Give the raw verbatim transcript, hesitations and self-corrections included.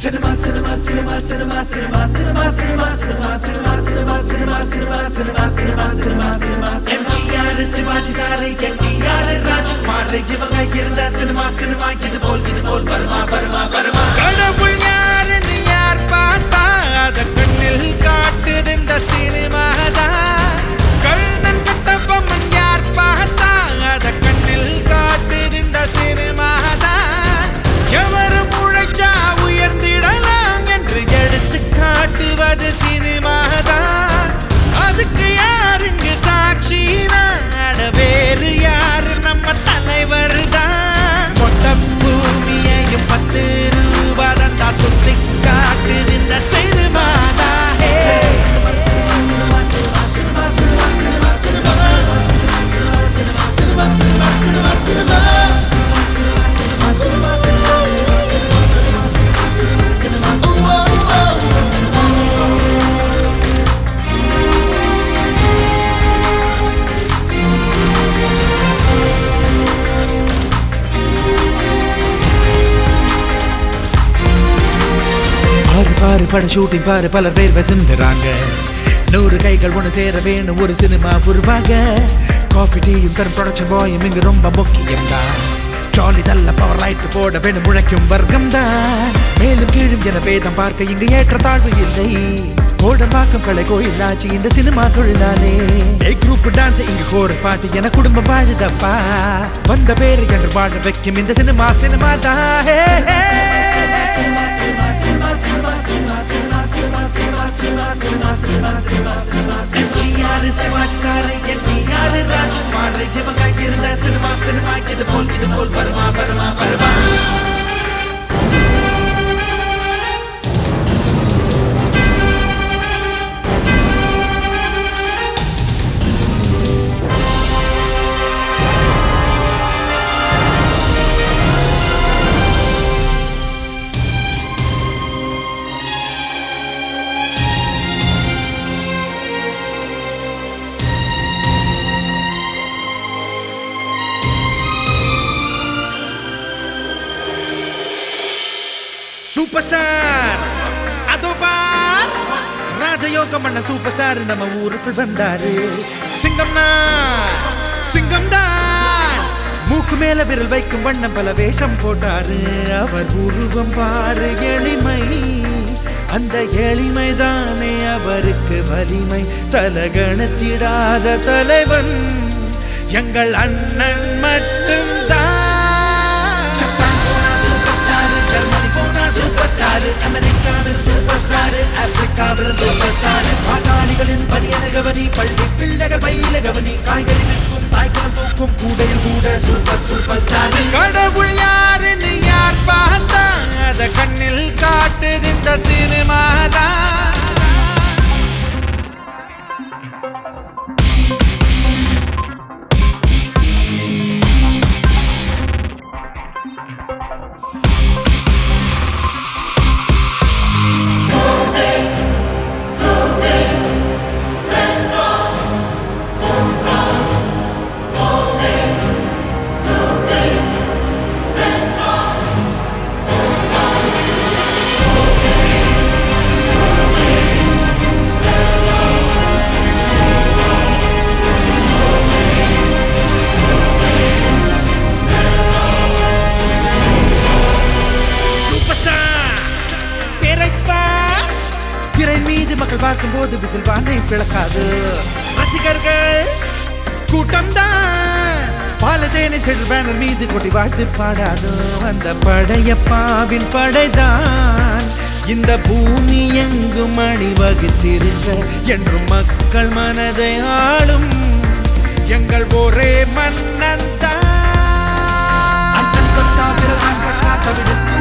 cinema cinema cinema cinema cinema cinema cinema cinema cinema cinema cinema cinema cinema cinema cinema cinema MGR Sivaji sir NTR Rajkumar இவங்க இருந்த cinema cinema இது போல் இது போல் வருமா வருமா வருமா கடவுள் யாருன்னு யார் பார்த்தா அத கண்ணில் காட்டுது இந்த சினிமா தான் கண்ணன் கட்டபொம்மன் யார் பார்த்தா அத கண்ணில் காட்டுது இந்த சினிமா தான் எவரும் உழைச்சா உயர்ந்திடலாம் என்று எடுத்து காட்டுவது சினிமா தான் அதுக்கு யாருங்க சாட்சி நாட வேறு யாரு நம்ம தலைவர் தான் மொத்த பூமியையும் பத்து ரூபா தந்தா சுத்தி காட்டுது இந்த சினிமா தான் பாரு பட ஷூட்டிங் பாரு பலர் பேர் வசிந்துறாங்க நூறு கைகள் ஒன்று சேர வேணும் ஒரு சினிமா உருவாக காஃபி டீயும் தரும் ப்ரொடக்ஷன் பாயும் இங்கு ரொம்ப முக்கியம் தான் ட்ராலி தள்ள பவர் லைட் போட வேணும் முழைக்கும் வர்க்கம் தான் மேலும் கீழும் என பேதம் பார்க்க இங்கு ஏற்ற தாழ்வு இல்லை கோடம்பாக்கம் கலை கோயிலாச்சு இந்த சினிமா தொழிலாளே குரூப் டான்ஸ் இங்கு கோரஸ் பாட்டு என குடும்பம் வாழுதப்பா வந்த பேரு என்று வாழ வைக்கும் இந்த சினிமா சினிமா தான் எம்ஜிஆர் சிவாஜி சார் என்டிஆர் ராஜ்குமார் இவங்க இருந்த சினிமா சினிமா இது போல் இது போல் வருமா வருமா வருமா சூப்பர் ஸ்டார் அதோ பார் ராஜயோகம் பண்ண சூப்பர் ஸ்டார் நம்ம ஊருக்குள் வந்தாரு சிங்கம்னா சிங்கம் தான் மூக்கு மேல விரல் வைக்கும் வண்ணம் பல வேஷம் போட்டாரு அவர் உருவம் பாரு எளிமை அந்த எளிமை தானே அவருக்கு வலிமை தலகணத்திடாத தலைவன் எங்கள் அண்ணன் மட்டும் அமெரிக்காவில் சூப்பர் ஸ்டார் ஆப்பிரிக்காவில் சூப்பர் ஸ்டார் பாட்டாளிகளின் பணியன கவனி பள்ளி பிள்ளைகள் பயில கவனி காய்கறி விற்கும் தாய்க்குளம் தூக்கும் கூடையில் கூட சூப்பர் சூப்பர் ஸ்டார் கடவுள் யாருன்னு யார் பார்த்தா அத கண்ணில் காட்டுது இந்த சினிமா தான் மக்கள் பார்க்கும் போது விசில் வானை பிளக்காது ரசிகர்கள் கூட்டம் தான் பாலதேனை சென்று பேனர் மீது கொட்டி வாழ்த்து பாடாது அந்த படையப்பாவின் படைதான் இந்த பூமி எங்கும் அணிவகுத்திருக்க என்றும் மக்கள் மனதை ஆளும் எங்கள் ஒரே மன்னன் தான்